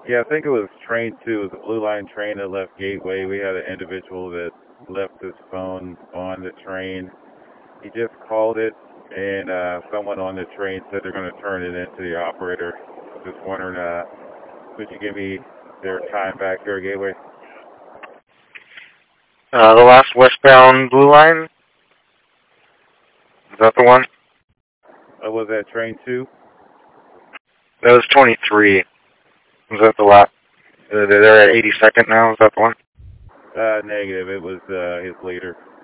Yeah, I think it was train 2. It was a Blue Line train that left Gateway. We had an individual that left his phone on the train. He just called it, and someone on the train said they're going to turn it into the operator. Just wondering, could you give me their time back here at Gateway? The last westbound Blue Line? Is that the one? Was that train 2? That was 23. Was that the last? They're at 82nd now. Is that the one? Negative. It was his leader.